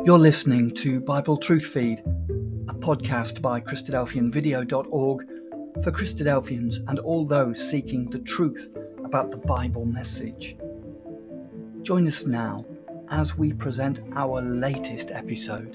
You're listening to Bible Truth Feed, a podcast by Christadelphianvideo.org for Christadelphians and all those seeking the truth about the Bible message. Join us now as we present our latest episode.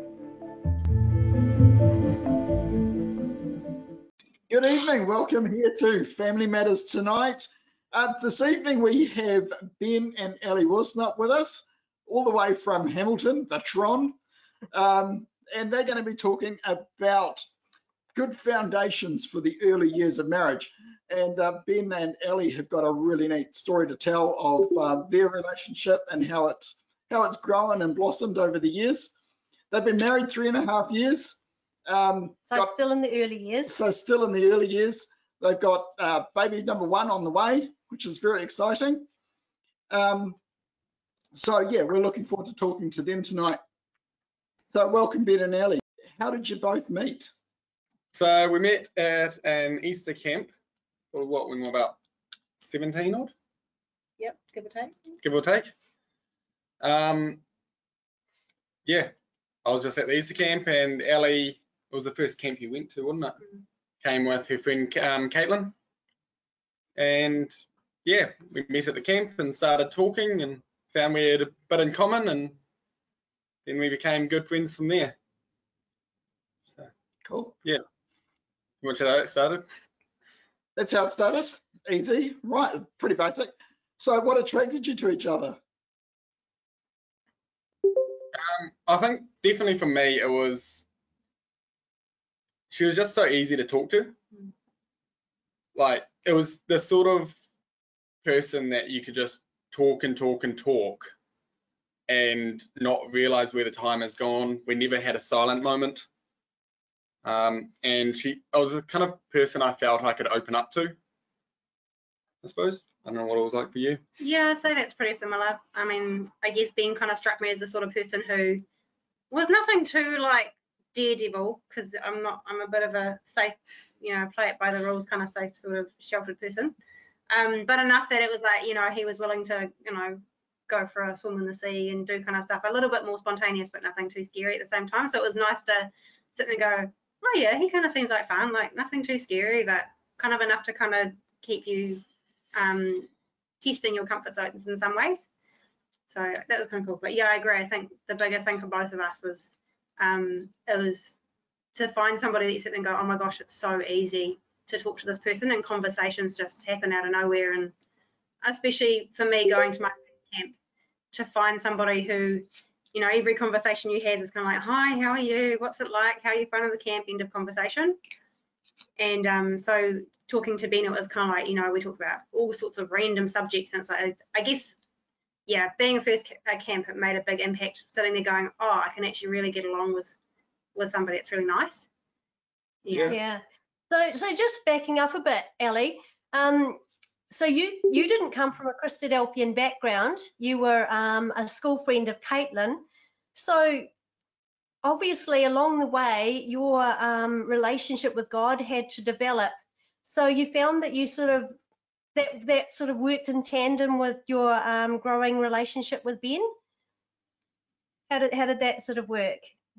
Good evening, welcome here to Family Matters Tonight. This evening we have Ben and Ellie Wilsnut with us, all the way from Hamilton, the Tron, and they're going to be talking about good foundations for the early years of marriage. And Ben and Ellie have got a really neat story to tell of their relationship and how it's grown and blossomed over the years. They've been married 3.5 years. Still in the early years. So still in the early years. They've got baby number 1 on the way, which is very exciting. So yeah, we're looking forward to talking to them tonight. So welcome, Ben and Ellie. How did you both meet? So we met at an Easter camp, or what, we were about 17 odd? Yep, give or take. Give or take. Yeah, I was just at the Easter camp, and Ellie, it was the first camp you went to, wasn't it? Mm-hmm. Came with her friend Caitlin, and yeah, we met at the camp and started talking and found we had a bit in common, and then we became good friends from there. So cool. Yeah. You want to know how it started? That's how it started. Easy, right? Pretty basic. So, what attracted you to each other? I think definitely for me, it was she was just so easy to talk to. Like, it was the sort of person that you could just talk and talk and talk and not realize where the time has gone. We never had a silent moment. And I was the kind of person I felt I could open up to, I suppose. I don't know what it was like for you. Yeah, I'd say that's pretty similar. I mean, I guess Ben kind of struck me as the sort of person who was nothing too like daredevil, because I'm a bit of a safe, play it by the rules kind of safe, sort of sheltered person. But enough that it was like, he was willing to, go for a swim in the sea and do kind of stuff a little bit more spontaneous, but nothing too scary at the same time. So it was nice to sit there and go, oh yeah, he kind of seems like fun, like nothing too scary, but kind of enough to kind of keep you testing your comfort zones in some ways. So that was kind of cool. But yeah, I agree. I think the biggest thing for both of us was it was to find somebody that you sit there and go, oh my gosh, it's so easy to talk to this person, and conversations just happen out of nowhere. And especially for me, going to my camp, to find somebody who, every conversation you have is kind of like, hi, how are you? What's it like? How are you finding the camp? End of conversation. And so talking to Ben, it was kind of like, we talked about all sorts of random subjects. And it's like, I guess, yeah, being a first camp, it made a big impact, sitting there going, oh, I can actually really get along with somebody. It's really nice. Yeah. So just backing up a bit, Ellie, so you didn't come from a Christadelphian background. You were a school friend of Caitlin. So obviously along the way, your relationship with God had to develop. So you found that you sort of, that sort of worked in tandem with your growing relationship with Ben? How did that sort of work?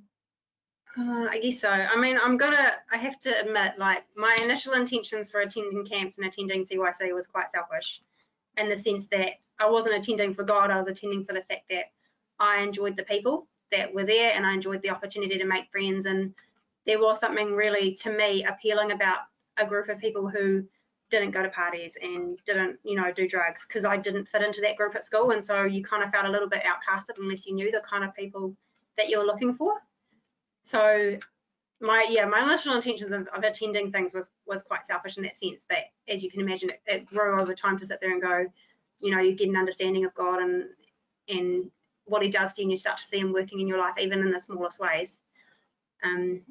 I guess so. I mean, I have to admit, like, my initial intentions for attending camps and attending CYC was quite selfish, in the sense that I wasn't attending for God, I was attending for the fact that I enjoyed the people that were there, and I enjoyed the opportunity to make friends. And there was something really, to me, appealing about a group of people who didn't go to parties and didn't, do drugs, because I didn't fit into that group at school. And so you kind of felt a little bit outcasted unless you knew the kind of people that you were looking for. So my initial intentions of attending things was quite selfish in that sense, but as you can imagine, it grew over time to sit there and go, you get an understanding of God and what he does for you, and you start to see him working in your life, even in the smallest ways. So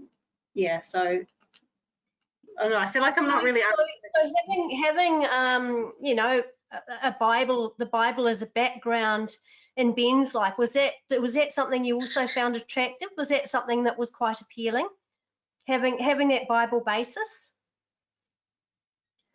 I don't know, I feel like I'm not really... So having the Bible as a background in Ben's life, was that something you also found attractive? Was that something that was quite appealing, having that Bible basis?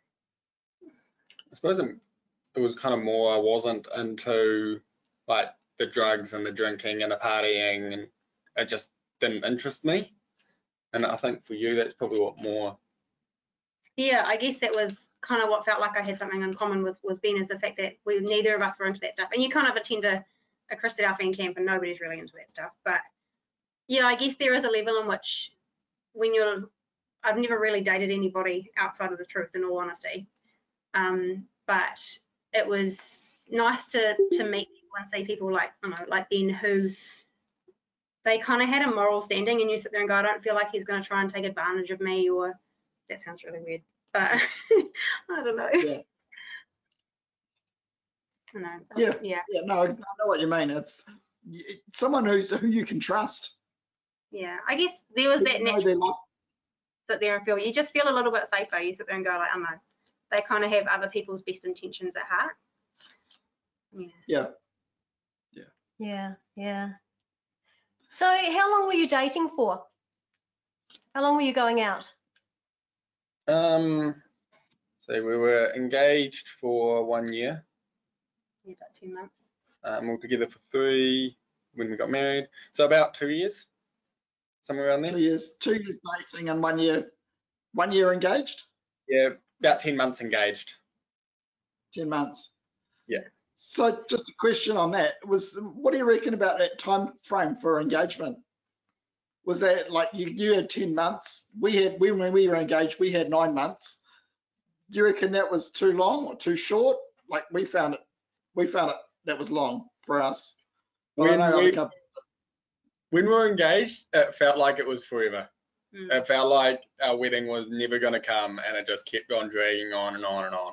I suppose it was kind of more, I wasn't into like the drugs and the drinking and the partying, and it just didn't interest me. And I think for you, that's probably what more. Yeah, I guess that was kind of what felt like I had something in common with Ben, is the fact that neither of us were into that stuff. And you kind of attend a Christadelphian camp and nobody's really into that stuff. But yeah, I guess there is a level in which I've never really dated anybody outside of the truth, in all honesty. But it was nice to meet people and see people like, I don't know, like Ben, who they kind of had a moral standing, and you sit there and go, I don't feel like he's going to try and take advantage of me, or that sounds really weird, but I don't know. Yeah. I know. Yeah. No, I know what you mean. It's someone who you can trust. Yeah, I guess there was that natural sit there and feel, you just feel a little bit safer. You sit there and go like, I know, they kind of have other people's best intentions at heart. Yeah. So how long were you dating for? How long were you going out? So we were engaged for 1 year. Yeah, about 2 months. We were together for 3 when we got married. So about 2 years, somewhere around there. 2 years dating and 1 year engaged? Yeah, about 10 months engaged. 10 months. Yeah. So just a question on that, what do you reckon about that time frame for engagement? Was that like you had 10 months? When we were engaged, we had 9 months. Do you reckon that was too long or too short? Like we found it that was long for us. When we were engaged, it felt like it was forever. It felt like our wedding was never going to come, and it just kept on dragging on and on and on.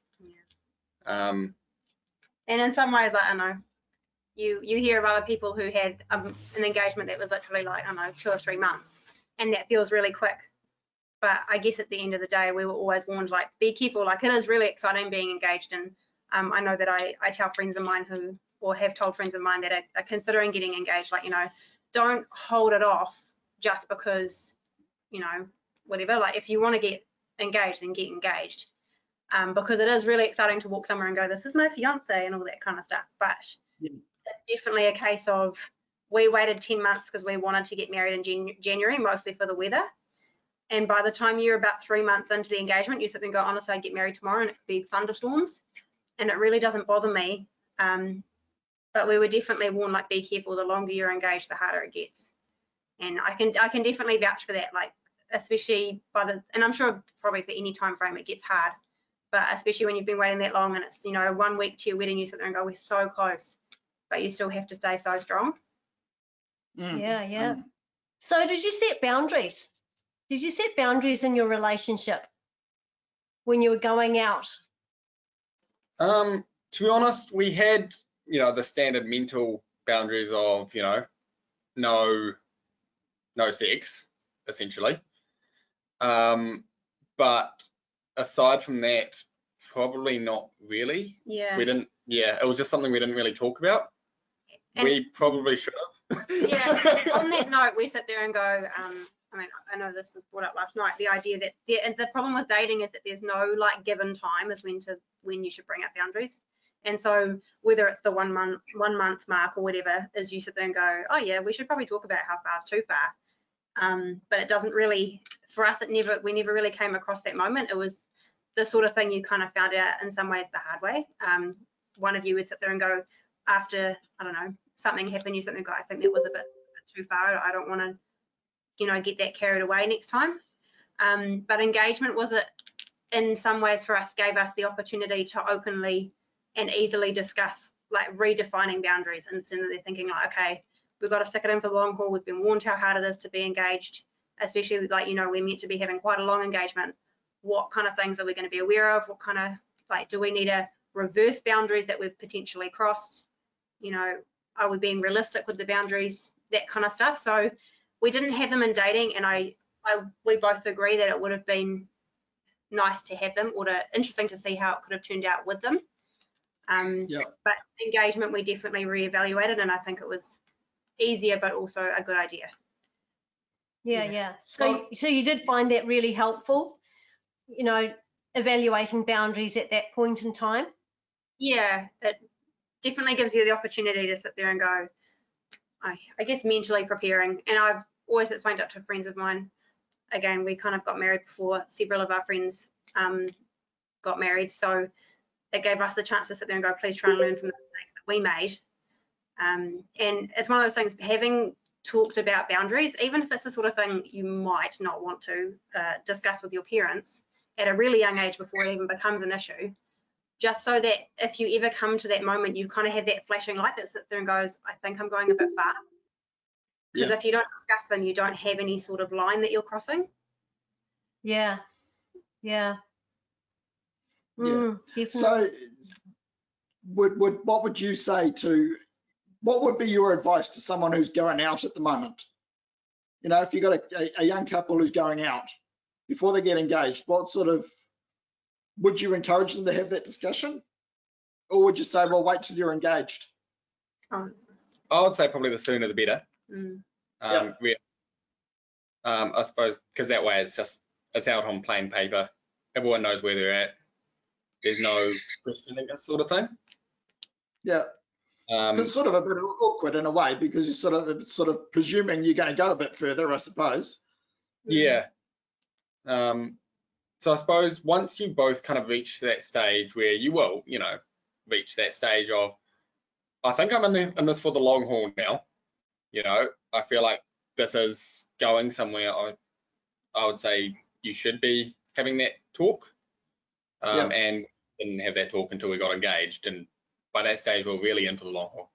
Yeah. And in some ways, like, I know, you hear of other people who had an engagement that was literally like, I don't know, 2 or 3 months, and that feels really quick. But I guess at the end of the day, we were always warned, like, be careful. Like, it is really exciting being engaged. And I know that I tell friends of mine or have told friends of mine that are considering getting engaged, like, don't hold it off just because, whatever. Like, if you want to get engaged, then get engaged. Because it is really exciting to walk somewhere and go, this is my fiance and all that kind of stuff. But it's definitely a case of, we waited 10 months because we wanted to get married in January, mostly for the weather. And by the time you're about 3 months into the engagement, you sit there and go, honestly, I'd get married tomorrow, and it could be thunderstorms. And it really doesn't bother me. But we were definitely warned, like, be careful, the longer you're engaged, the harder it gets. And I can definitely vouch for that, like, especially and I'm sure probably for any time frame it gets hard. But especially when you've been waiting that long and it's, 1 week to your wedding, you sit there and go, we're so close, but you still have to stay so strong. Yeah. So did you set boundaries? Did you set boundaries in your relationship when you were going out? To be honest, we had, the standard mental boundaries of, no sex, essentially. But aside from that, probably not really. Yeah. It was just something we didn't really talk about. And we probably should have. Yeah. On that note, we sit there and go, I know this was brought up last night, the idea that the problem with dating is that there's no like given time as when you should bring up boundaries. And so whether it's the 1 month mark or whatever, is you sit there and go, oh yeah, we should probably talk about how far is too far. But it doesn't really, for us, we never really came across that moment. It was the sort of thing you kind of found out in some ways the hard way. One of you would sit there and go, after, I don't know, something happened, you sit there and go, I think that was a bit too far. I don't want to, get that carried away next time. But engagement in some ways for us, gave us the opportunity to openly and easily discuss like redefining boundaries, instead of they're thinking like, okay, we've got to stick it in for the long haul. We've been warned how hard it is to be engaged, especially like, we're meant to be having quite a long engagement. What kind of things are we going to be aware of? What kind of, like, do we need to reverse boundaries that we've potentially crossed? Are we being realistic with the boundaries? That kind of stuff. So we didn't have them in dating, and we both agree that it would have been nice to have them, or interesting to see how it could have turned out with them. But engagement, we definitely reevaluated, and I think it was easier, but also a good idea. Yeah. So you did find that really helpful, evaluating boundaries at that point in time? Yeah, it definitely gives you the opportunity to sit there and go, I guess mentally preparing. And I've always explained it to friends of mine. Again, we kind of got married before several of our friends got married, so it gave us the chance to sit there and go, please try and learn from the mistakes that we made. And it's one of those things, having talked about boundaries, even if it's the sort of thing you might not want to discuss with your parents at a really young age before it even becomes an issue, just so that if you ever come to that moment, you kind of have that flashing light that sits there and goes, I think I'm going a bit far. Because if you don't discuss them, you don't have any sort of line that you're crossing. Yeah. Definitely. So what would you say to, what would be your advice to someone who's going out at the moment? You know, if you got a young couple who's going out before they get engaged, what sort of, would you encourage them to have that discussion? Or would you say, well, wait till you're engaged? I would say probably the sooner the better. I suppose because that way it's out on plain paper. Everyone knows where they're at. There's no questioning this sort of thing. Yeah. It's sort of a bit awkward in a way because you're sort of presuming you're going to go a bit further, I suppose. Yeah. So I suppose once you both kind of reach that stage where you will, you know, reach that stage of, I think I'm in this for the long haul now. You know, I feel like this is going somewhere. I would say you should be having that talk, and didn't have that talk until we got engaged, and by that stage we're really in for the long haul.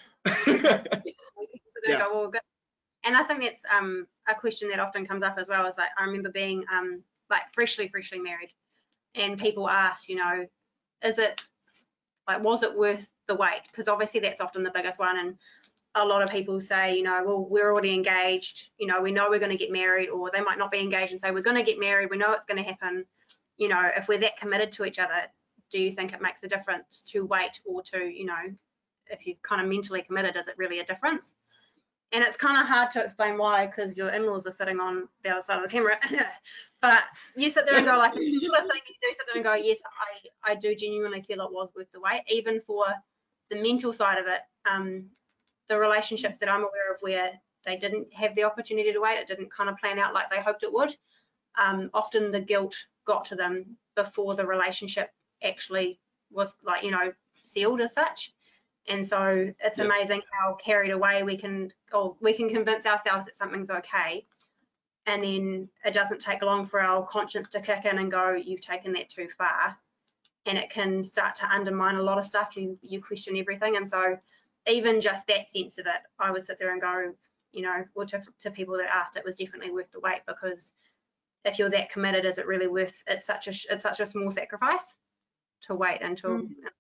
And I think that's a question that often comes up as well. Is like, I remember being like freshly married, and people ask, you know, is it like, was it worth the wait? Because obviously that's often the biggest one. And a lot of people say, you know, well, we're already engaged, you know, we know we're going to get married, or they might not be engaged and say, we're going to get married, we know it's going to happen. You know, if we're that committed to each other, do you think it makes a difference to wait, or to, you know, if you're kind of mentally committed, is it really a difference? And it's kind of hard to explain why, because your in-laws are sitting on the other side of the camera. But you sit there and go, like, sort of thing, you do sit there and go, yes, I do genuinely feel it was worth the wait, even for the mental side of it. The relationships that I'm aware of where they didn't have the opportunity to wait, it didn't kind of plan out like they hoped it would. Often the guilt got to them before the relationship actually was, like, you know, sealed as such. And so it's amazing how carried away we can convince ourselves that something's okay, and then it doesn't take long for our conscience to kick in and go, you've taken that too far, and it can start to undermine a lot of stuff. You question everything. And so even just that sense of it, I would sit there and go, you know, or to people that asked, it was definitely worth the wait, because if you're that committed, is it really worth, it's such a small sacrifice to wait until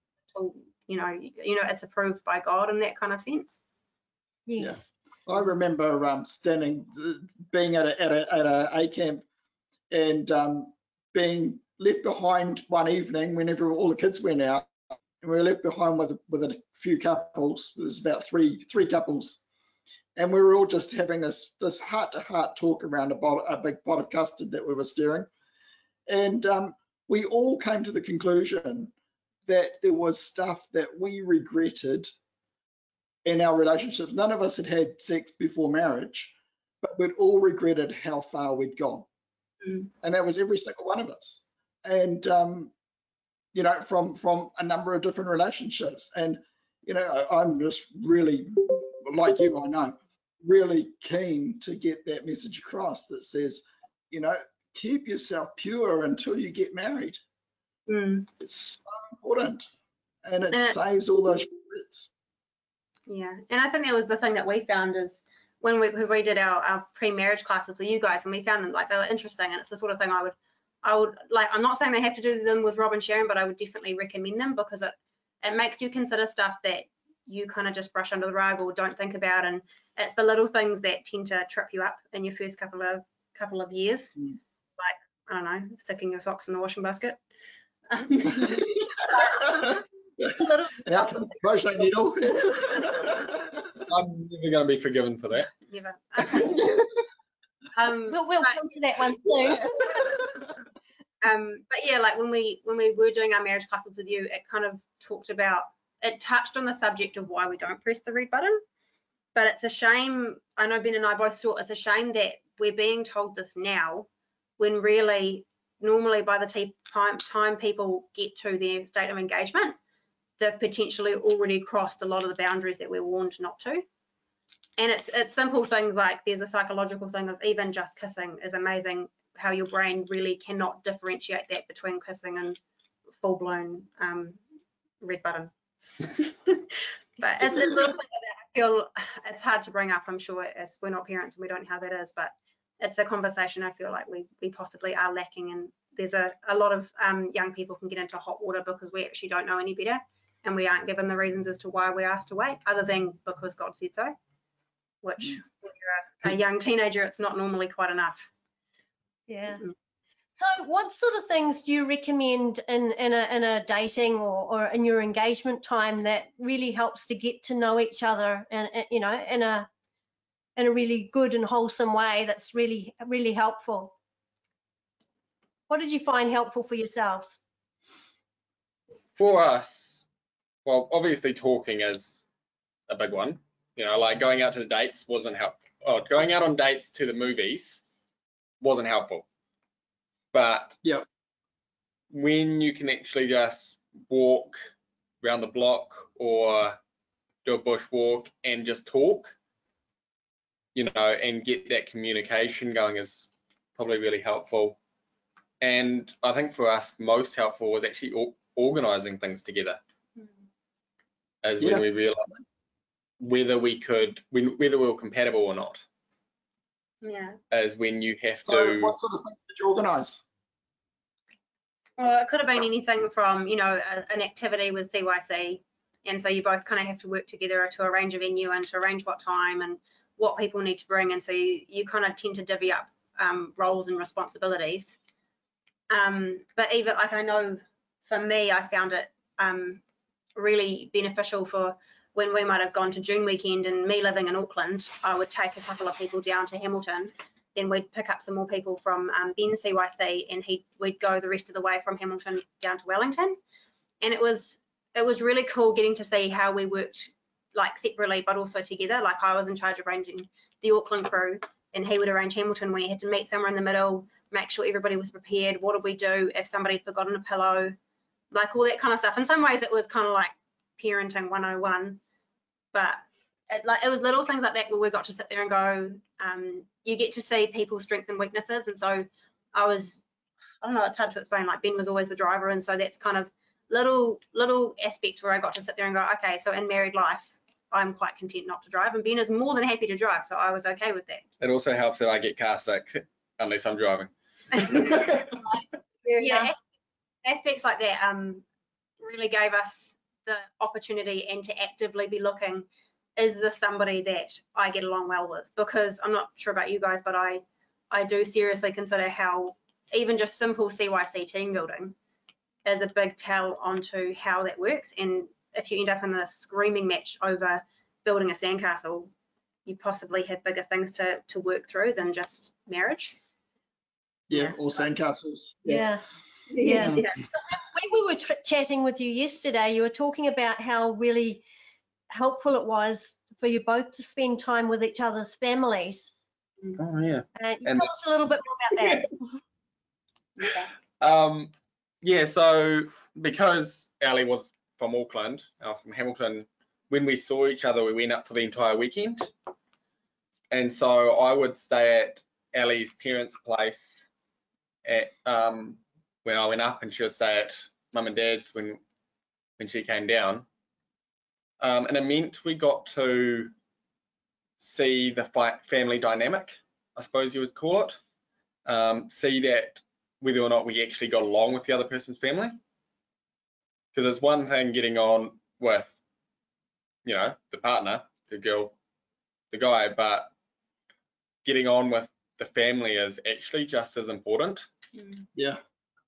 you know it's approved by God in that kind of sense. Yes. Yeah. I remember being at a camp and being left behind one evening whenever all the kids went out, and we were left behind with a few couples. There was about three couples, and we were all just having this heart-to-heart talk around a big pot of custard that we were stirring, and we all came to the conclusion that there was stuff that we regretted in our relationships. None of us had sex before marriage, but we'd all regretted how far we'd gone. And that was every single one of us. And, you know, from a number of different relationships. And, you know, I'm just really, like you, I know, really keen to get that message across that says, you know, keep yourself pure until you get married. It's so important, and it saves all those regrets. Yeah, and I think that was the thing that we found is when we did our pre-marriage classes with you guys, and we found them, like, they were interesting, and it's the sort of thing I would like. I'm not saying they have to do them with Rob and Sharon, but I would definitely recommend them, because it makes you consider stuff that you kind of just brush under the rug or don't think about, and it's the little things that tend to trip you up in your first couple of years, like, I don't know, sticking your socks in the washing basket. Crochet needle. I'm never going to be forgiven for that. Never. We'll come to that one soon. But yeah, like when we were doing our marriage classes with you, it kind of talked about it touched on the subject of why we don't press the red button. But it's a shame, I know Ben and I both thought it's a shame that we're being told this now, when really, normally by the time people get to their state of engagement, they've potentially already crossed a lot of the boundaries that we're warned not to. And it's simple things like, there's a psychological thing of even just kissing is amazing, how your brain really cannot differentiate that between kissing and full-blown red button. But it's little things like that. I feel it's hard to bring up, I'm sure, as we're not parents and we don't know how that is, but it's a conversation I feel like we possibly are lacking. And there's a lot of young people can get into hot water because we actually don't know any better, and we aren't given the reasons as to why we're asked to wait, other than because God said so, which when you're a young teenager, it's not normally quite enough. Yeah. So what sort of things do you recommend in a dating or in your engagement time that really helps to get to know each other, and you know, in a really good and wholesome way that's really, really helpful? What did you find helpful for yourselves? For us, well, obviously talking is a big one. You know, like going out to the dates wasn't helpful. Oh, going out on dates to the movies wasn't helpful. But Yep. when you can actually just walk around the block or do a bush walk and just talk, you know, and get that communication going is probably really helpful. And I think for us, most helpful was actually organising things together, as when we realised whether we were compatible or not. Yeah. As when you have to. So what sort of things did you organise? Well, it could have been anything from, you know, an activity with CYC, and so you both kind of have to work together to arrange a venue and to arrange what time and what people need to bring, and so you kind of tend to divvy up roles and responsibilities. But even like, I know for me, I found it really beneficial for when we might have gone to June weekend, and me living in Auckland, I would take a couple of people down to Hamilton. Then we'd pick up some more people from Ben's CYC, and we'd go the rest of the way from Hamilton down to Wellington. And it was really cool getting to see how we worked, like separately but also together. Like I was in charge of arranging the Auckland crew, and he would arrange Hamilton. We had to meet somewhere in the middle, make sure everybody was prepared. What did we do if somebody had forgotten a pillow? Like all that kind of stuff. In some ways it was kind of like parenting 101, but it was little things like that where we got to sit there and go, you get to see people's strengths and weaknesses. And so I don't know, it's hard to explain, like Ben was always the driver, and so that's kind of little aspects where I got to sit there and go, okay, so in married life I'm quite content not to drive, and Ben is more than happy to drive, so I was okay with that. It also helps that I get car sick unless I'm driving. Yeah, aspects like that really gave us the opportunity and to actively be looking, is this somebody that I get along well with? Because I'm not sure about you guys, but I do seriously consider how even just simple CYC team building is a big tell onto how that works. And if you end up in a screaming match over building a sandcastle, you possibly have bigger things to work through than just marriage. Yeah, or sandcastles. Yeah. So when we were chatting with you yesterday, you were talking about how really helpful it was for you both to spend time with each other's families. Oh yeah. You tell us a little bit more about that. Yeah, so because Ali was from Auckland, from Hamilton, when we saw each other, we went up for the entire weekend. And so I would stay at Ali's parents' place when I went up, and she would stay at Mum and Dad's when she came down. And it meant we got to see the family dynamic, I suppose you would call it. See that whether or not we actually got along with the other person's family. Because it's one thing getting on with, you know, the partner, the girl, the guy, but getting on with the family is actually just as important. Yeah.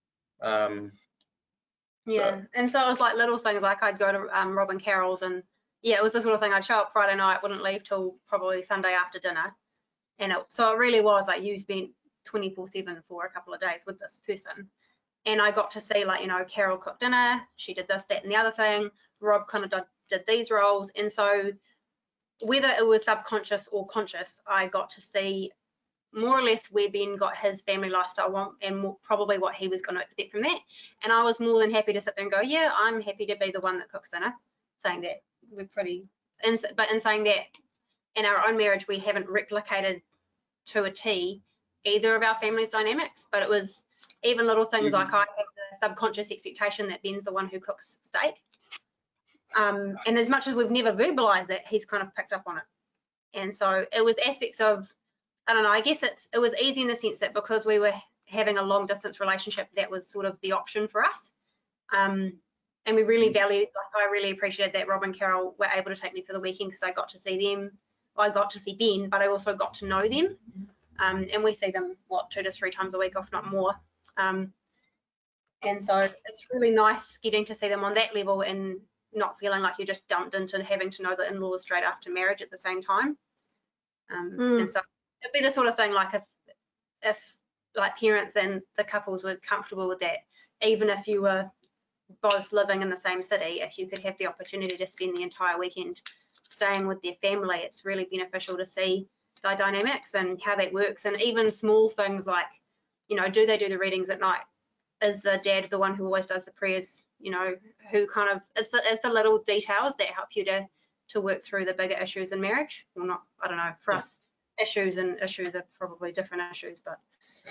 Yeah, and so it was like little things, like I'd go to Rob and Carol's, and yeah, it was the sort of thing, I'd show up Friday night, wouldn't leave till probably Sunday after dinner, and so it really was like you spent 24/7 for a couple of days with this person, And I got to see, like, Carol cooked dinner, she did this, that, and the other thing. Rob kind of did these roles. And so whether it was subconscious or conscious, I got to see more or less where Ben got his family lifestyle and probably what he was going to expect from that. And I was more than happy to sit there and go, yeah, I'm happy to be the one that cooks dinner, saying that we're pretty, but in saying that in our own marriage, we haven't replicated to a T either of our family's dynamics, but it was even little things like I have the subconscious expectation that Ben's the one who cooks steak. And as much as we've never verbalized it, he's kind of picked up on it. And so it was aspects of, I don't know, I guess it was easy in the sense that because we were having a long distance relationship, that was sort of the option for us. And we really valued, like, I really appreciated that Rob and Carol were able to take me for the weekend because I got to see them. I got to see Ben, but I also got to know them. And we see them, 2 to 3 times a week, if not more. And so it's really nice getting to see them on that level and not feeling like you're just dumped into having to know the in-laws straight after marriage at the same time. And so it'd be the sort of thing, like, if like parents and the couples were comfortable with that, even if you were both living in the same city, if you could have the opportunity to spend the entire weekend staying with their family, it's really beneficial to see the dynamics and how that works. And even small things like, do they do the readings at night? Is the dad the one who always does the prayers? Who kind of is the little details that help you to work through the bigger issues in marriage? Well, not, I don't know, for us, issues are probably different issues, but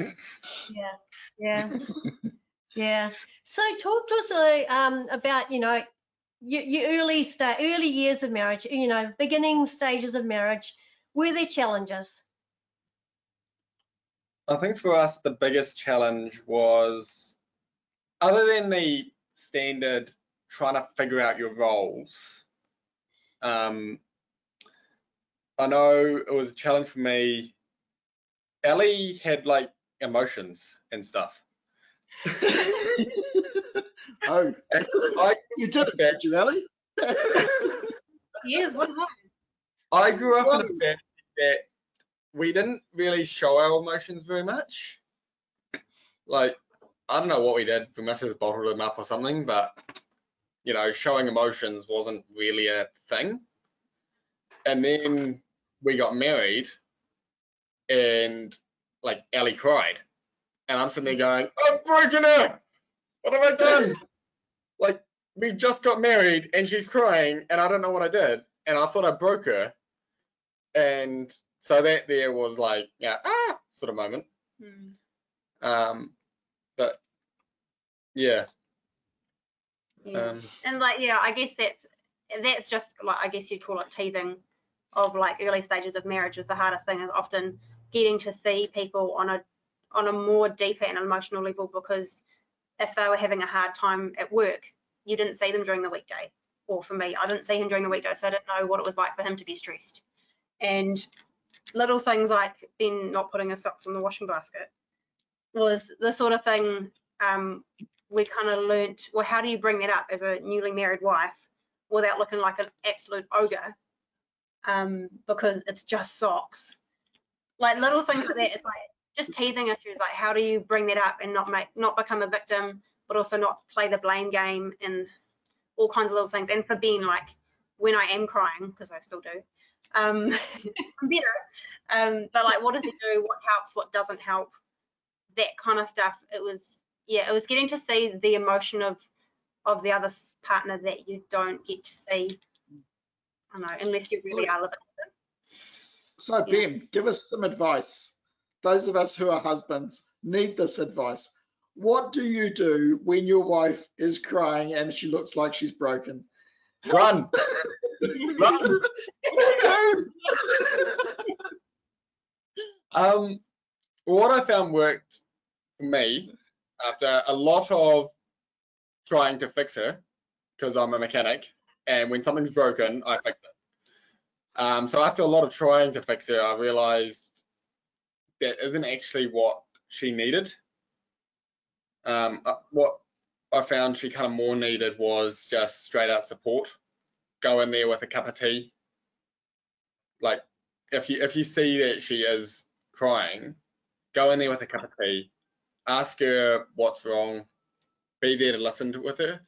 yeah. So talk to us about your early years of marriage, beginning stages of marriage. Were there challenges? I think for us the biggest challenge was, other than the standard trying to figure out your roles, I know it was a challenge for me. Ellie had like emotions and stuff. Oh, you did it, did you, Ellie? yes, what happened? I grew up in a family that we didn't really show our emotions very much. Like, I don't know what we did. We must have bottled them up or something, but showing emotions wasn't really a thing. And then we got married, and like Ellie cried, and I'm sitting there going, "I've broken her. What have I done?" Like, we just got married, and she's crying, and I don't know what I did, and I thought I broke her, and so that there was like, sort of moment. But yeah. And like, I guess that's just like, I guess you'd call it teething of like early stages of marriage is the hardest thing, is often getting to see people on a more deeper and emotional level, because if they were having a hard time at work, you didn't see them during the weekday. Or for me, I didn't see him during the weekday, so I didn't know what it was like for him to be stressed. And little things like Ben not putting his socks in the washing basket was the sort of thing we kind of learnt, well, how do you bring that up as a newly married wife without looking like an absolute ogre, because it's just socks. Like little things like that, it's like just teething issues, like how do you bring that up and not become a victim, but also not play the blame game, and all kinds of little things. And for Ben, like when I am crying, because I still do, I'm better, but like what does he do, what helps, what doesn't help, that kind of stuff. It was getting to see the emotion of the other partner that you don't get to see, I don't know, unless you really are living with them. So Ben, give us some advice. Those of us who are husbands need this advice. What do you do when your wife is crying and she looks like she's broken? Run. Run. What I found worked for me, after a lot of trying to fix her, because I'm a mechanic, and when something's broken, I fix it. So after a lot of trying to fix her, I realized that isn't actually what she needed. What I found she kind of more needed was just straight out support. Go in there with a cup of tea. Like if you see that she is crying, go in there with a cup of tea, ask her what's wrong, be there to listen with her.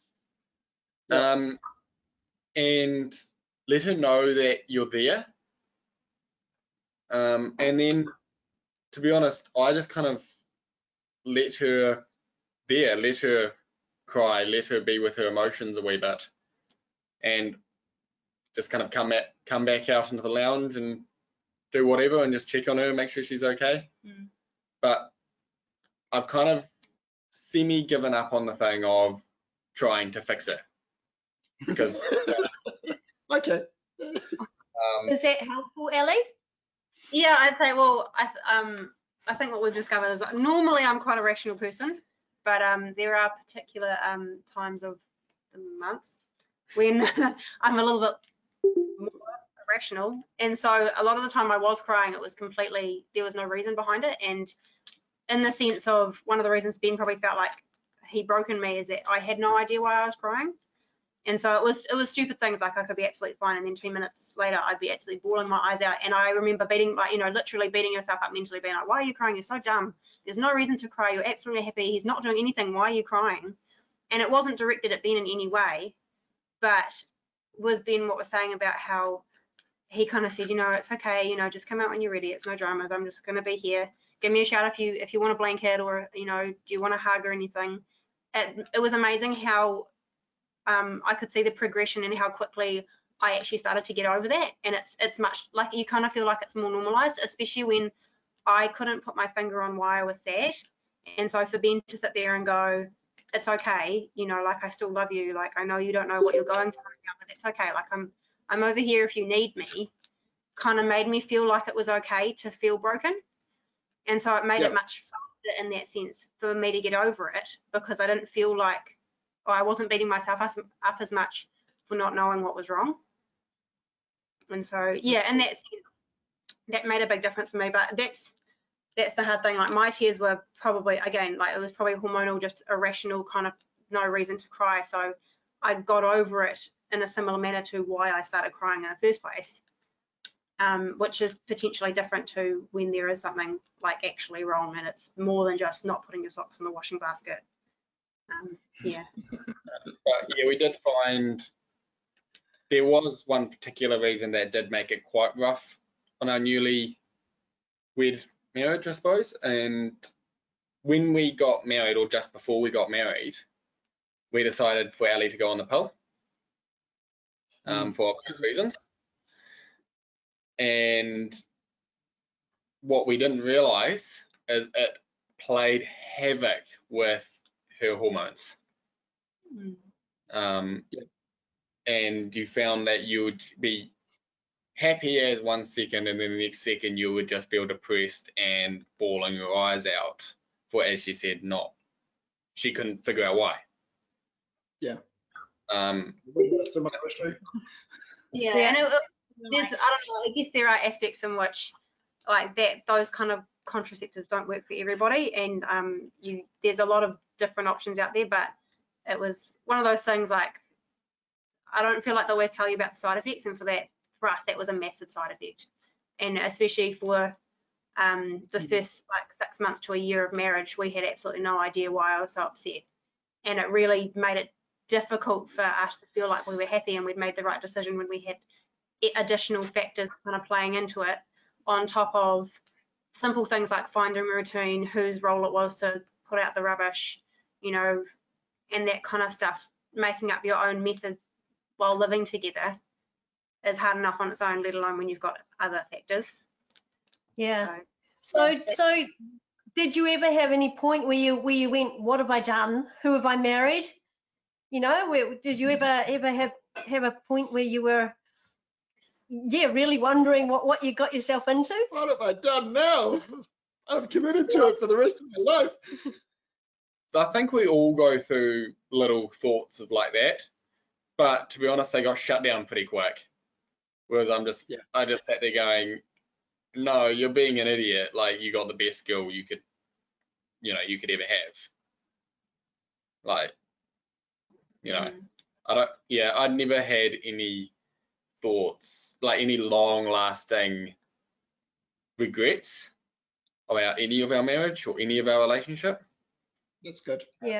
And let her know that you're there. And then, to be honest, I just kind of let her there, let her cry, let her be with her emotions a wee bit, and just kind of come back out into the lounge and do whatever and just check on her, make sure she's okay. But I've kind of semi given up on the thing of trying to fix her, because Okay. Is that helpful, Ellie? Yeah, I'd say, well, I think what we've discovered is normally I'm quite a rational person, but there are particular times of the month when I'm a little bit more irrational. And so a lot of the time I was crying, it was completely, there was no reason behind it. And in the sense of, one of the reasons Ben probably felt like he'd broken me is that I had no idea why I was crying. And so it was stupid things, like I could be absolutely fine, and then 2 minutes later I'd be absolutely bawling my eyes out. And I remember beating, like, you know, literally beating yourself up mentally, being like, why are you crying? You're so dumb. There's no reason to cry. You're absolutely happy. He's not doing anything. Why are you crying? And it wasn't directed at Ben in any way, but was Ben what was saying about how he kind of said, you know, it's okay, you know, just come out when you're ready. It's no dramas. I'm just going to be here. Give me a shout if you want a blanket, or, you know, do you want a hug or anything? It was amazing how I could see the progression and how quickly I actually started to get over that. And it's much, like, you kind of feel like it's more normalized, especially when I couldn't put my finger on why I was sad. And so for Ben to sit there and go, it's okay, you know, like, I still love you, like, I know you don't know what you're going through right now, but it's okay, like, I'm over here if you need me, kind of made me feel like it was okay to feel broken. And so it made it much faster in that sense for me to get over it, because I didn't feel like, or I wasn't beating myself up as much for not knowing what was wrong. And so, yeah, in that sense, that made a big difference for me. But that's the hard thing. Like, my tears were probably, again, like, it was probably hormonal, just irrational, kind of no reason to cry. So I got over it in a similar manner to why I started crying in the first place, which is potentially different to when there is something like actually wrong, and it's more than just not putting your socks in the washing basket. Yeah. But yeah, we did find there was one particular reason that did make it quite rough on our newly wed marriage, I suppose. And when we got married, or just before we got married, we decided for Ellie to go on the pill for obvious reasons. And what we didn't realize is it played havoc with her hormones. And you found that you would be happy as 1 second, and then the next second you would just feel depressed and bawling your eyes out for, as she said, she couldn't figure out why. Yeah. Similar issue. Yeah, and there's, I don't know, I guess there are aspects in which, like, that those kind of contraceptives don't work for everybody, and there's a lot of different options out there, but it was one of those things, like, I don't feel like they always tell you about the side effects, and for us that was a massive side effect. And especially for the first, like, 6 months to a year of marriage, we had absolutely no idea why I was so upset, and it really made it difficult for us to feel like we were happy and we'd made the right decision when we had additional factors kind of playing into it, on top of simple things like finding a routine, whose role it was to put out the rubbish, you know, and that kind of stuff. Making up your own methods while living together is hard enough on its own, let alone when you've got other factors. Yeah. So did you ever have any point where you went, what have I done? Who have I married? You know, did you ever have a point where you were, really wondering what you got yourself into? What have I done now? I've committed to it for the rest of my life. I think we all go through little thoughts of like that, but to be honest, they got shut down pretty quick. Whereas I just sat there going, no, you're being an idiot. Like, you got the best girl you could ever have. Like, you know, I'd never had any thoughts, like any long-lasting regrets about any of our marriage or any of our relationship. That's good. Yeah.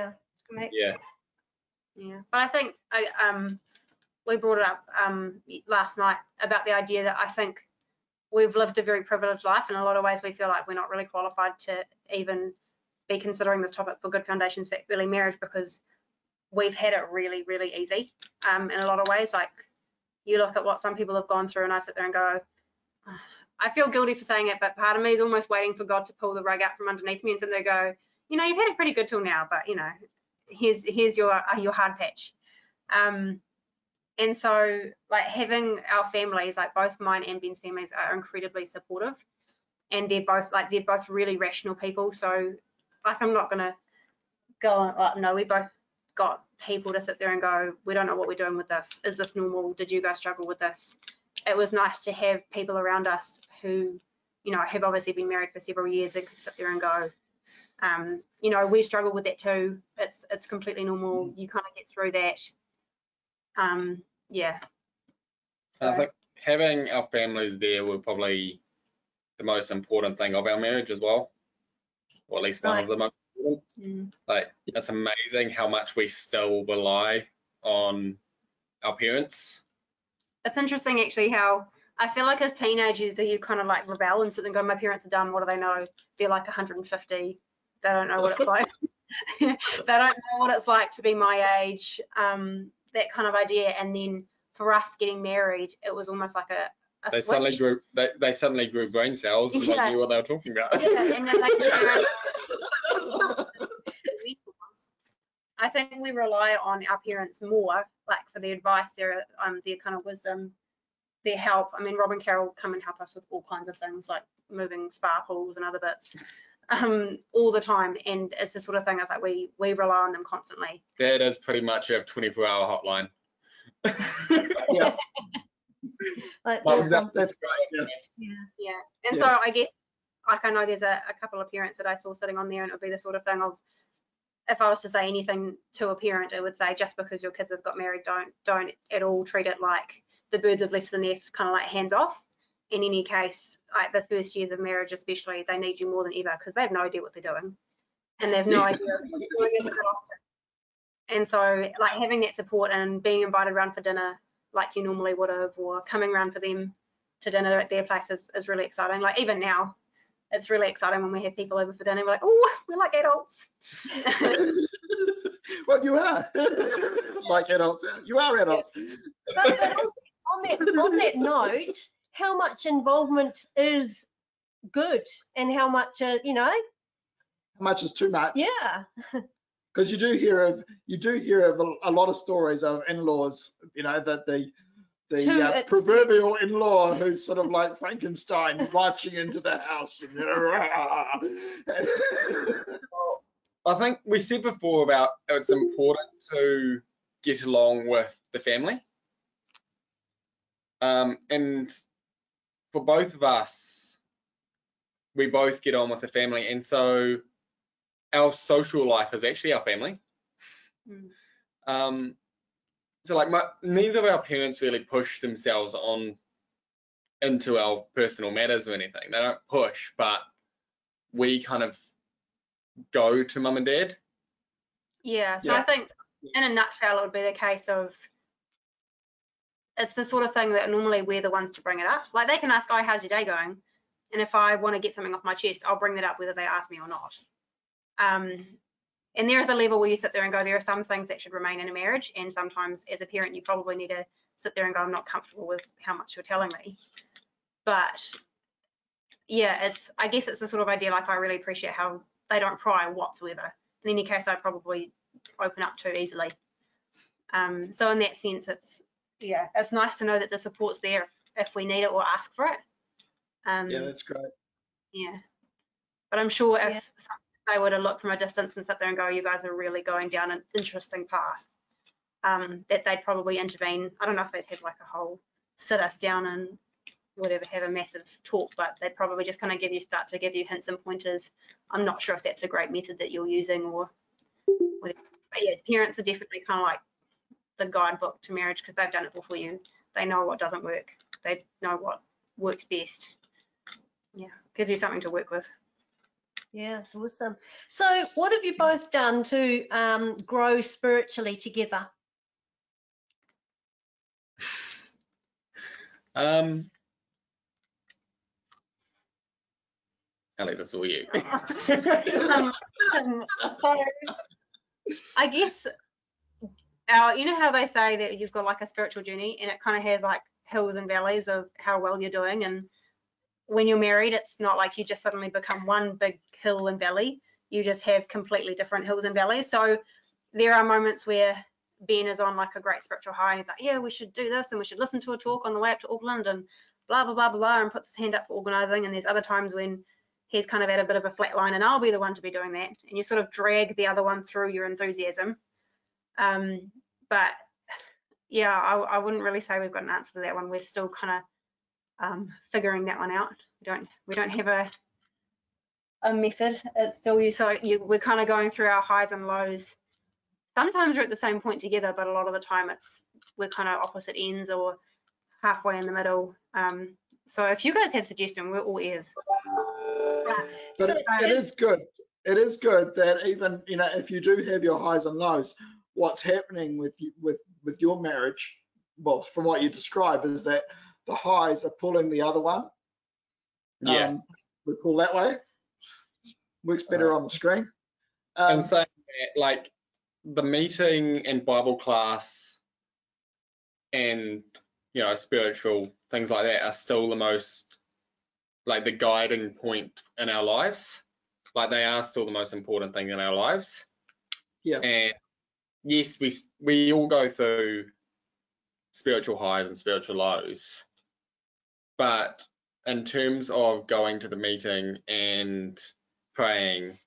Yeah. Yeah, but I think we brought it up last night about the idea that I think we've lived a very privileged life. In a lot of ways, we feel like we're not really qualified to even be considering this topic for good foundations for early marriage, because we've had it really, really easy in a lot of ways. Like, you look at what some people have gone through and I sit there and go, I feel guilty for saying it, but part of me is almost waiting for God to pull the rug out from underneath me and sit there and go, you know, you've had it pretty good till now, but you know, here's your hard patch. And so, like, having our families, like both mine and Ben's families, are incredibly supportive, and they're both really rational people. So, like, I'm not gonna go, no, we both got people to sit there and go, we don't know what we're doing with this. Is this normal? Did you guys struggle with this? It was nice to have people around us who, you know, have obviously been married for several years and could sit there and go, you know, we struggle with that too. It's completely normal. You kind of get through that. Yeah. So, I think having our families there were probably the most important thing of our marriage as well, or at least one of the most important. Like, it's amazing how much we still rely on our parents. it's interesting actually how I feel like as teenagers, do you kind of like rebel and sit there and go, my parents are dumb, what do they know? They're like 150. They don't know what it's like. They don't know what it's like to be my age, that kind of idea. And then for us getting married, it was almost like a They switch. suddenly grew brain cells and they knew what they were talking about. Yeah, and then I think we rely on our parents more, like for their advice, their kind of wisdom, their help. I mean, Rob and Carol come and help us with all kinds of things, like moving sparkles and other bits, all the time. And it's the sort of thing that's like we rely on them constantly. That is pretty much a 24-hour hotline. Yeah. That's That's great. Yeah. And Yeah. so I guess, like, I know there's a couple of parents that I saw sitting on there, and it would be the sort of thing of, if I was to say anything to a parent, it would say, just because your kids have got married, don't at all treat it like the birds have left the nest, kind of like hands off. In any case, like the first years of marriage especially, they need you more than ever, because they have no idea what they're doing, and they have no idea what they're doing as a good option. And so, like, having that support and being invited around for dinner like you normally would have, or coming around for them to dinner at their place is really exciting. Like, even now, it's really exciting when we have people over for dinner. We're like, oh, we're like adults. Well, you are like adults. You are adults. But on that note, how much involvement is good, and how much, you know? How much is too much? Yeah. Because you do hear of a lot of stories of in-laws, you know, that the proverbial in-law who's sort of like Frankenstein marching into the house. I think we said before about it's important to get along with the family. And for both of us, we both get on with the family. And so our social life is actually our family. So like neither of our parents really push themselves on into our personal matters or anything. They don't push, but we kind of go to mum and dad. Yeah, so I think in a nutshell, it would be the case of, it's the sort of thing that normally we're the ones to bring it up. Like, they can ask, oh, how's your day going? And if I want to get something off my chest, I'll bring that up whether they ask me or not. And there is a level where you sit there and go, there are some things that should remain in a marriage, and sometimes as a parent you probably need to sit there and go, I'm not comfortable with how much you're telling me. But yeah, I guess it's the sort of idea, like, I really appreciate how they don't pry whatsoever. In any case, I probably open up too easily. So in that sense, it's nice to know that the support's there if we need it or ask for it. Yeah, that's great. Yeah, but I'm sure if they were to look from a distance and sit there and go, you guys are really going down an interesting path, that they'd probably intervene. I don't know if they'd have like a whole sit us down and whatever, have a massive talk, but they'd probably just kind of start to give you hints and pointers. I'm not sure if that's a great method that you're using or whatever. But yeah, parents are definitely kind of like the guidebook to marriage, because they've done it before you. They know what doesn't work. They know what works best. Yeah, gives you something to work with. Yeah, it's awesome. So what have you both done to grow spiritually together? Ellie, that's all you. So I guess you know how they say that you've got like a spiritual journey and it kind of has like hills and valleys of how well you're doing, and when you're married it's not like you just suddenly become one big hill and valley, you just have completely different hills and valleys. So there are moments where Ben is on like a great spiritual high and he's like, yeah, we should do this and we should listen to a talk on the way up to Auckland and blah blah blah blah blah, and puts his hand up for organising. And there's other times when he's kind of at a bit of a flat line and I'll be the one to be doing that, and you sort of drag the other one through your enthusiasm. But yeah, I wouldn't really say we've got an answer to that one. We're still kind of figuring that one out. We don't have a method. It's still we're kind of going through our highs and lows. Sometimes we're at the same point together, but a lot of the time we're kind of opposite ends or halfway in the middle. So if you guys have suggestions, we're all ears. But So it is good. It is good that even, you know, if you do have your highs and lows, what's happening with your marriage, well, from what you describe, is that the highs are pulling the other one. Yeah. We pull that way. Works better on the screen. And saying that, like, the meeting and Bible class and, you know, spiritual things like that are still the most, like, the guiding point in our lives. Like, they are still the most important thing in our lives. Yeah. And yes, we all go through spiritual highs and spiritual lows, but in terms of going to the meeting and praying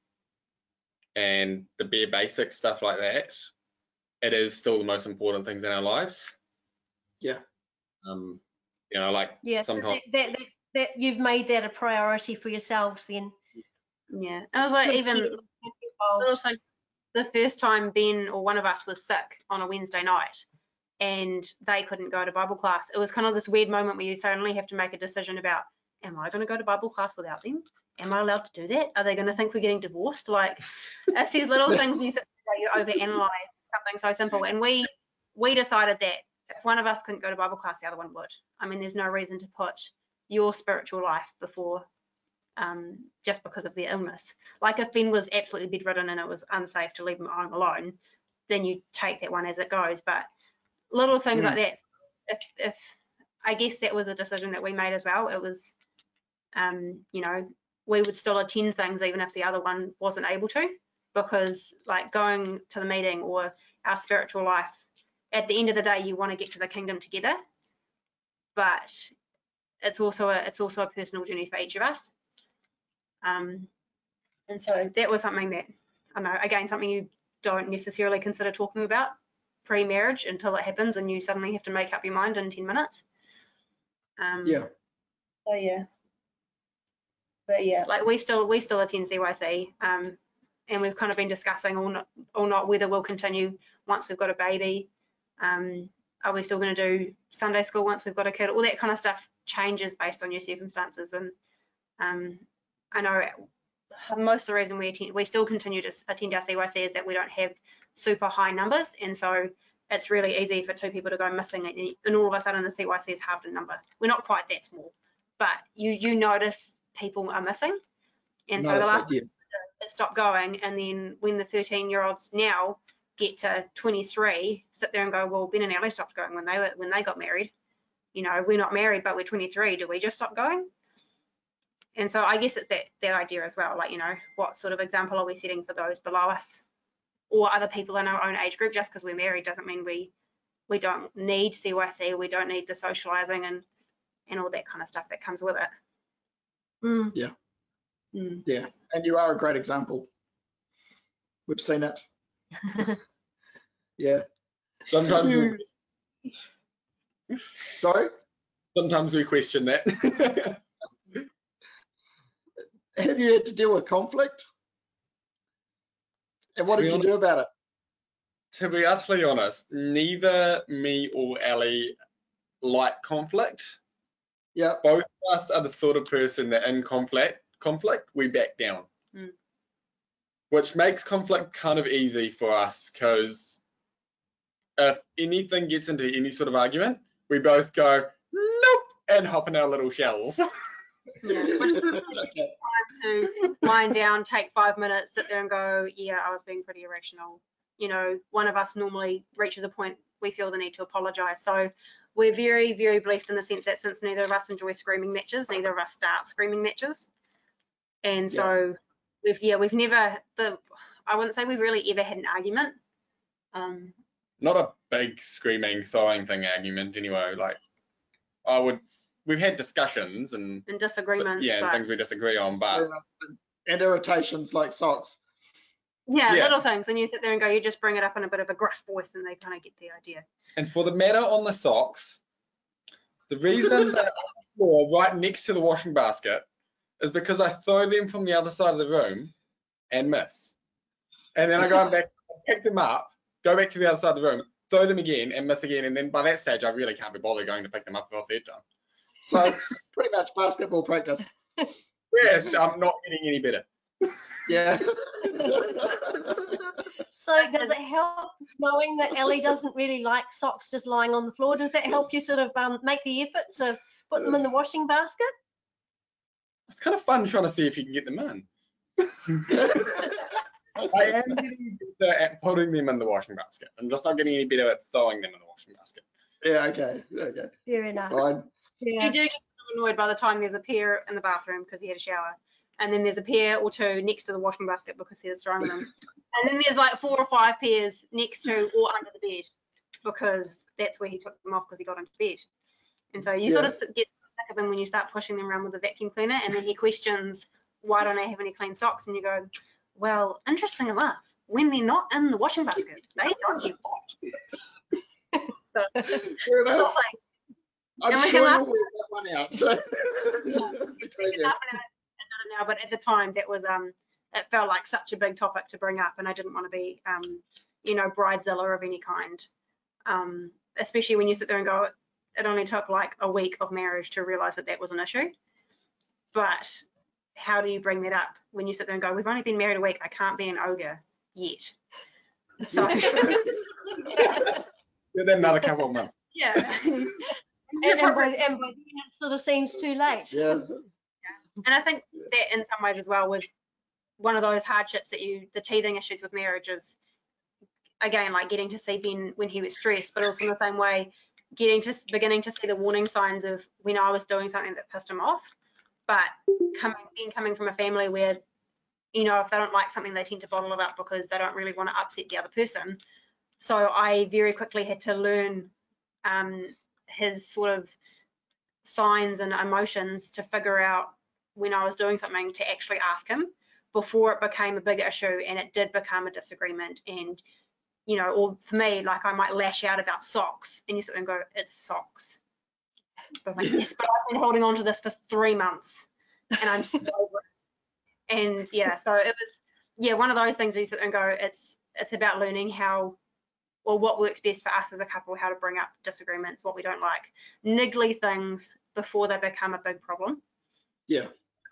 and the bare basic stuff like that, it is still the most important things in our lives. Yeah. You know, like, yeah, sometimes that you've made that a priority for yourselves then. Yeah, I was like, even little thing, the first time Ben or one of us was sick on a Wednesday night and they couldn't go to Bible class, it was kind of this weird moment where you suddenly have to make a decision about, am I going to go to Bible class without them? Am I allowed to do that? Are they going to think we're getting divorced? Like, it's these little things you overanalyze something so simple. And we decided that if one of us couldn't go to Bible class, the other one would. I mean, there's no reason to put your spiritual life before just because of their illness. Like, if Ben was absolutely bedridden and it was unsafe to leave him home alone, then you take that one as it goes. But little things like that, if I guess that was a decision that we made as well. It was, you know, we would still attend things even if the other one wasn't able to, because like going to the meeting or our spiritual life, at the end of the day, you want to get to the kingdom together, but it's also a personal journey for each of us. And so that was something that, I don't know, again, something you don't necessarily consider talking about pre-marriage until it happens and you suddenly have to make up your mind in 10 minutes. Yeah. So yeah. But yeah, like we still attend CYC, and we've kind of been discussing or not whether we'll continue once we've got a baby. Are we still going to do Sunday school once we've got a kid? All that kind of stuff changes based on your circumstances. And I know most of the reason we still continue to attend our CYC is that we don't have super high numbers, and so it's really easy for two people to go missing, and all of a sudden the CYC is halved in number. We're not quite that small, but you notice people are missing, and so the last it stopped going. And then when the 13-year-olds now get to 23, sit there and go, well, Ben and Ellie stopped going when they got married. You know, we're not married, but we're 23. Do we just stop going? And so I guess it's that idea as well. Like, you know, what sort of example are we setting for those below us or other people in our own age group? Just because we're married doesn't mean we don't need CYC, we don't need the socializing and all that kind of stuff that comes with it. Yeah. Yeah, and you are a great example. We've seen it. Yeah. sometimes Sorry? sometimes we question that. Have you had to deal with conflict? And what did you do about it? To be utterly honest, neither me or Ellie like conflict. Yeah. Both of us are the sort of person that in conflict we back down. which makes conflict kind of easy for us, because if anything gets into any sort of argument, we both go, nope, and hop in our little shells. Yeah, which is time to wind down, take 5 minutes, sit there and go, yeah, I was being pretty irrational. You know, one of us normally reaches a point we feel the need to apologise. So we're very, very blessed in the sense that since neither of us enjoy screaming matches, neither of us start screaming matches. And so we've never, I wouldn't say we've really ever had an argument. Not a big screaming, throwing thing argument anyway. Like, we've had discussions and disagreements. Yeah, and things we disagree on, but. And irritations like socks. Yeah, little things. And you sit there and go, you just bring it up in a bit of a gruff voice and they kind of get the idea. And for the matter on the socks, the reason they're on the floor right next to the washing basket is because I throw them from the other side of the room and miss. And then I go back, pick them up, go back to the other side of the room, throw them again and miss again. And then by that stage, I really can't be bothered going to pick them up if I've third time. So it's pretty much basketball practice. Yes, I'm not getting any better. Yeah. So does it help knowing that Ellie doesn't really like socks just lying on the floor? Does that help you sort of make the effort to put them in the washing basket? It's kind of fun trying to see if you can get them in. I am getting better at putting them in the washing basket. I'm just not getting any better at throwing them in the washing basket. Yeah, okay. Fair enough. Fine. Yeah. You do get annoyed by the time there's a pair in the bathroom because he had a shower. And then there's a pair or two next to the washing basket because he was throwing them. And then there's like 4 or 5 pairs next to or under the bed because that's where he took them off because he got into bed. And so you sort of get sick of them when you start pushing them around with the vacuum cleaner, and then he questions, why don't I have any clean socks? And you go, well, interesting enough, when they're not in the washing basket, they don't get washed. So, fair enough. I'm sure we'll work that one out. So. Now, but at the time that was it felt like such a big topic to bring up, and I didn't want to be you know, bridezilla of any kind, especially when you sit there and go, it only took like a week of marriage to realize that that was an issue. But how do you bring that up when you sit there and go, we've only been married a week, I can't be an ogre yet? So Give that another couple of months. yeah. And by then it sort of seems too late. Yeah. And I think that in some ways as well was one of those hardships that the teething issues with marriage is, again, like getting to see Ben when he was stressed, but also in the same way, beginning to see the warning signs of when I was doing something that pissed him off. But coming from a family where, you know, if they don't like something, they tend to bottle it up because they don't really want to upset the other person. So I very quickly had to learn his sort of signs and emotions to figure out when I was doing something to actually ask him before it became a bigger issue and it did become a disagreement. And, you know, or for me, like I might lash out about socks and you sit there and go, it's socks. But I'm like, yes, but I've been holding on to this for 3 months and I'm so over it. And yeah, so it was, one of those things where you sit there and go, it's about learning how, or what works best for us as a couple, how to bring up disagreements, what we don't like, niggly things before they become a big problem. Yeah.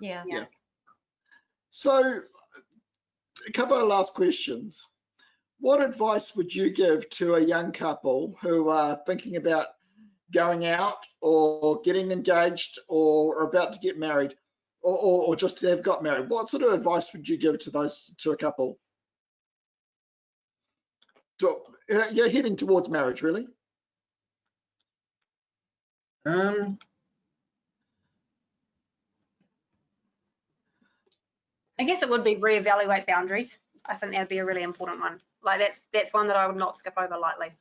So a couple of last questions. What advice would you give to a young couple who are thinking about going out or getting engaged or about to get married or just have got married? What sort of advice would you give to a couple? You're heading towards marriage, really? I guess it would be reevaluate boundaries. I think that would be a really important one. Like that's one that I would not skip over lightly.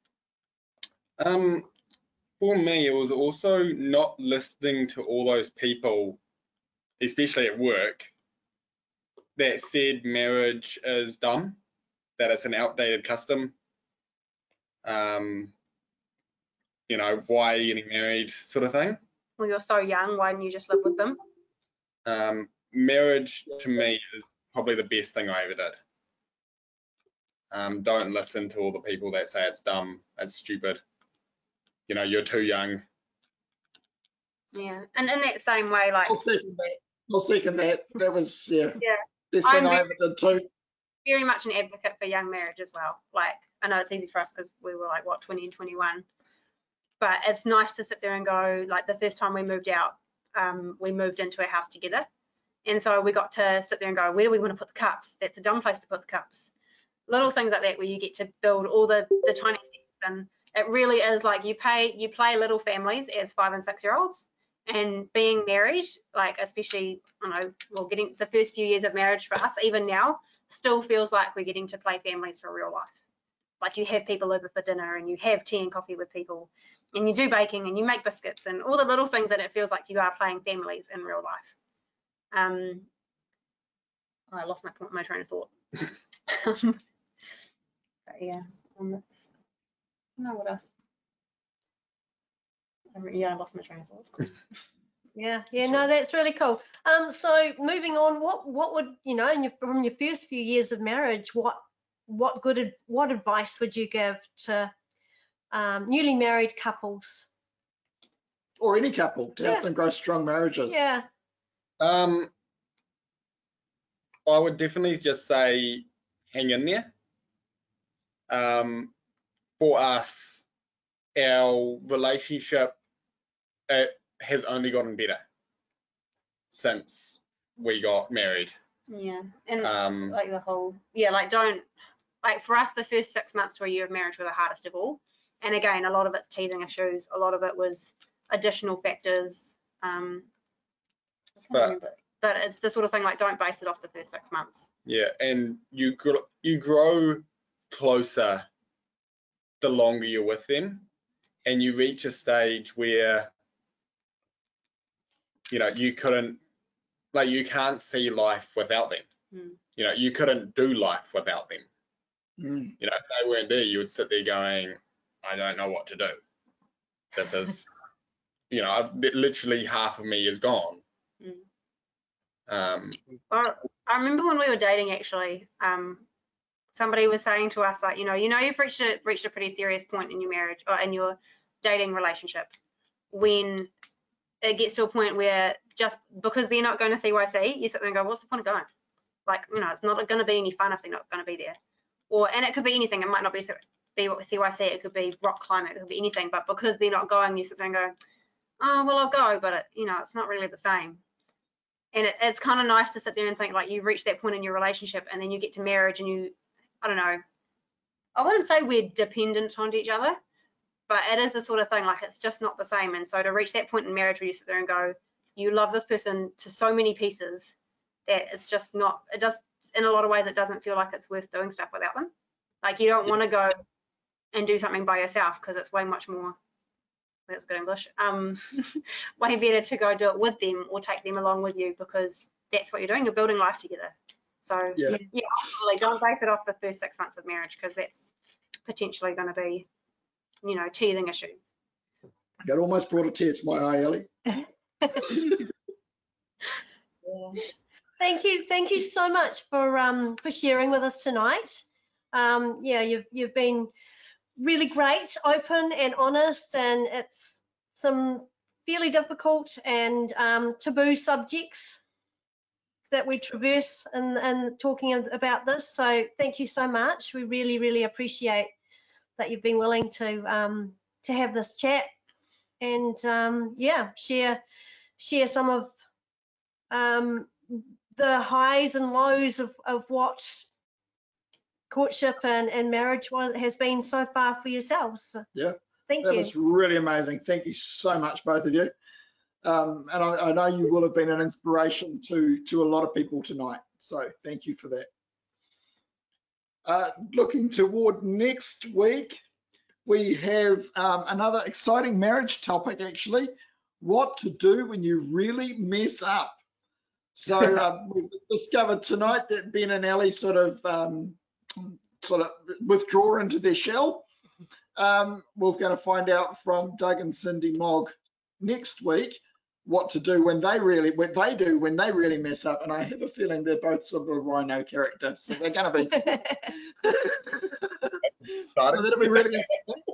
For me, it was also not listening to all those people, especially at work, that said marriage is dumb, that it's an outdated custom. You know, why are you getting married, sort of thing. Well, you're so young, why didn't you just live with them? Marriage to me is probably the best thing I ever did. Don't listen to all the people that say it's dumb, it's stupid. You know, you're too young. Yeah, and in that same way, like I'll second that. That was Best thing I ever did too. Very much an advocate for young marriage as well. Like, I know it's easy for us because we were like, what, 20 and 21. But it's nice to sit there and go, like the first time we moved out, we moved into a house together. And so we got to sit there and go, where do we want to put the cups? That's a dumb place to put the cups. Little things like that where you get to build all the tiny steps. And it really is like you play little families as 5 and 6 year olds. And being married, like especially, I don't know, well, getting the first few years of marriage for us, even now, still feels like we're getting to play families for real life. Like you have people over for dinner and you have tea and coffee with people and you do baking and you make biscuits and all the little things that it feels like you are playing families in real life. I lost my train of thought. But yeah, that's, no, what else? Yeah, I lost my train of thought. Cool. Yeah, no, that's really cool. So moving on, what would, you know, from your first few years of marriage, what advice would you give to newly married couples? Or any couple to help them grow strong marriages. Yeah. I would definitely just say hang in there. For us, our relationship, it has only gotten better since we got married. Yeah, and like the whole, like don't, like for us, the first 6 months to a year of marriage were the hardest of all. And again, a lot of it's teething issues. A lot of it was additional factors. But it's the sort of thing like don't base it off the first 6 months. Yeah, and you grow closer the longer you're with them, and you reach a stage where, you know, you can't see life without them. You know, you couldn't do life without them. You know, if they weren't there, you would sit there going, I don't know what to do. This is, you know, literally half of me is gone. I remember when we were dating, actually, somebody was saying to us, like, you know, you've reached a pretty serious point in your marriage or in your dating relationship when it gets to a point where just because they're not going to CYC, you sit there and go, what's the point of going? Like, you know, it's not going to be any fun if they're not going to be there. And it could be anything. It might not be CYC. It could be rock climbing. It could be anything. But because they're not going, you sit there and go, oh, well, I'll go. But, you know, it's not really the same. And it's kind of nice to sit there and think like you've reached that point in your relationship and then you get to marriage and I don't know, I wouldn't say we're dependent on each other, but it is the sort of thing like it's just not the same. And so to reach that point in marriage where you sit there and go, you love this person to so many pieces that it's just not, it just, in a lot of ways, it doesn't feel like it's worth doing stuff without them. Like you don't want to go and do something by yourself because it's way much more, that's good English, way better to go do it with them or take them along with you because that's what you're doing, you're building life together. So yeah, absolutely, don't base it off the first 6 months of marriage because that's potentially going to be, you know, teething issues. That almost brought a tear to my eye, Ellie. Thank you so much for sharing with us tonight. You've been really great, open and honest, and it's some fairly difficult and taboo subjects that we traverse in talking about this. So thank you so much. We really, really appreciate that you've been willing to have this chat and share some of the highs and lows of what courtship and marriage has been so far for yourselves. Yeah, thank you. That was really amazing. Thank you so much, both of you. And I know you will have been an inspiration to a lot of people tonight. So thank you for that. Looking toward next week, we have another exciting marriage topic, actually, what to do when you really mess up. So we've discovered tonight that Ben and Ellie sort of withdraw into their shell. We're going to find out from Doug and Cindy Mogg next week what to do when they really mess up. And I have a feeling they're both sort of the rhino character, so they're going to be. So that'll be really interesting.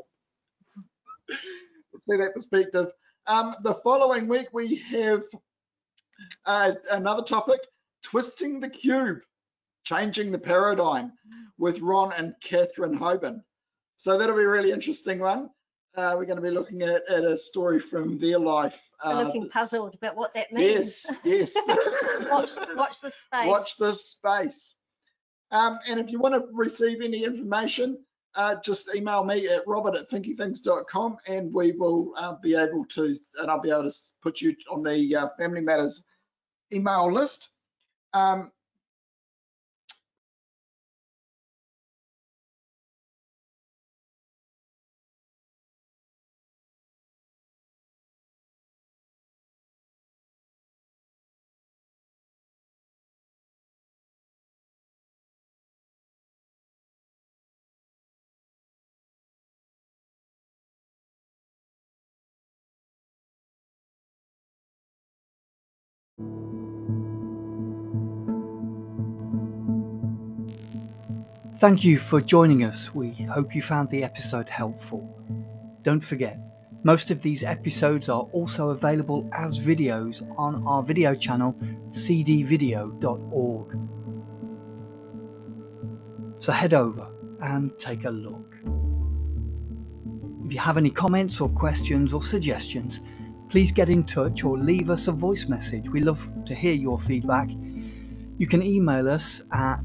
See that perspective. The following week we have another topic, Twisting the Cube, Changing the Paradigm with Ron and Catherine Hoban. So that'll be a really interesting one. We're going to be looking at a story from their life. I'm looking puzzled about what that means. Yes. Watch this space. Watch this space. And if you want to receive any information, just email me at robert@thinkythings.com, and we will be able to, and I'll be able to put you on the Family Matters email list. Thank you for joining us. We hope you found the episode helpful. Don't forget, most of these episodes are also available as videos on our video channel, cdvideo.org. So head over and take a look. If you have any comments or questions or suggestions, please get in touch or leave us a voice message. We love to hear your feedback. You can email us at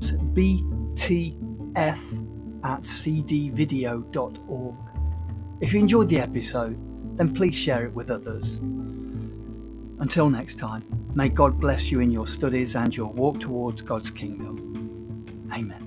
btf@cdvideo.org. If you enjoyed the episode, then please share it with others. Until next time, may God bless you in your studies and your walk towards God's kingdom. Amen.